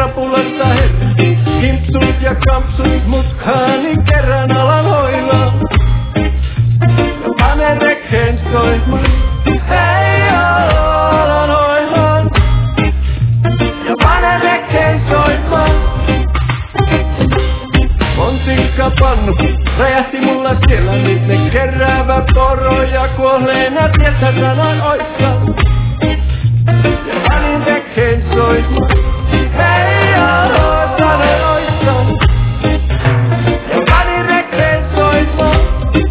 apulasta herra. Kimpsut ja kampsut muskaani kerran alan hoilaan. Ja pane rekkeen soimaan. Hei alan hoilaan. Ja pane rekkeen soimaan. Ponsikkapannu räjähti mulla siellä. Nyt ne keräävä poroja kuolleena tiesä sanoin oissa. Ja panin rekkeen soimaan. Hei alan sanoin oissa. Ja panin rekkeen soimaan.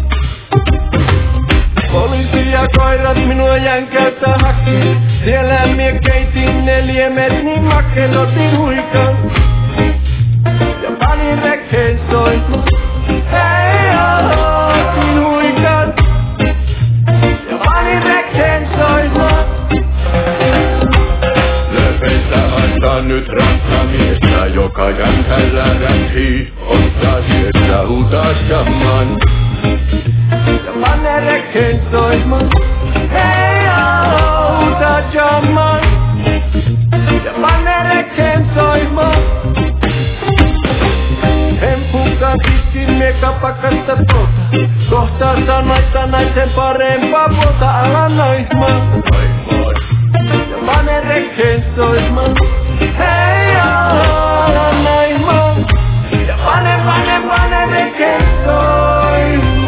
Poliisi ja koirat minua jänkäyttä hakki. Siellä mie keitin ne liemet niin makkeen otin huikaan. Ja panin rekkeen soimaan. Hei otin huikaan. Ja panin rekkeen soimaan. Löpeistä antaa nyt rankkamiestä, joka jänkällä rämpii. Ottaa sieltä huutaa jamman. Ja pane rekkeen soimaan. Hei huutaa jamman. Ja pane rekkeen soimaan. Hempukaan kiskin mieka pakasta polta. Kohtaa sanoista naisen parempaa puolta alan noimaan. Ja pane rekkeen soimaan. Hei alan noimaan. Ja pane rekkeen soimaan.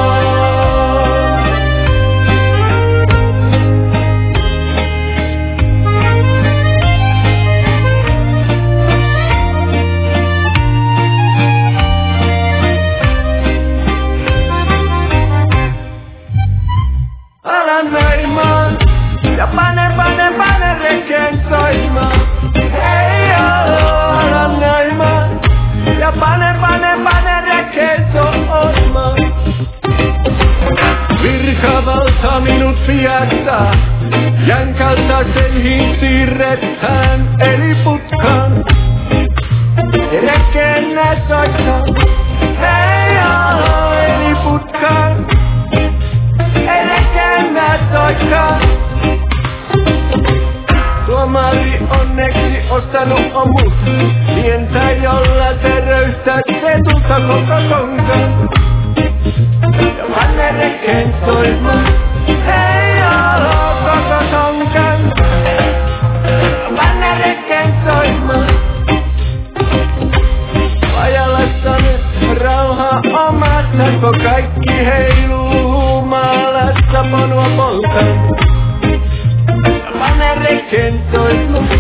Alan noimaan. Ja pane rekkeen soimaan. Hei alan noimaan. Ja pane rekkeen soimaan. Virkavalta minut viättää. Jänkältä selhiin siirretään eli putkaan. Rekkeen nää soittaa. Hei alan eli putkaan. Rekkeen nää soittaa. Tuomari onneksi ostanut on muuta. Pientä jolla se röyhtää se tulta koko konkan. Ja pane rekkeen soimaan. Hei alo koko konkan. Ja pane rekkeen soimaan. Pajalassa nyt rauha omassa, kun kaikki heiluu humalassa ponua polkan. Ja pane rekkeen soimaan.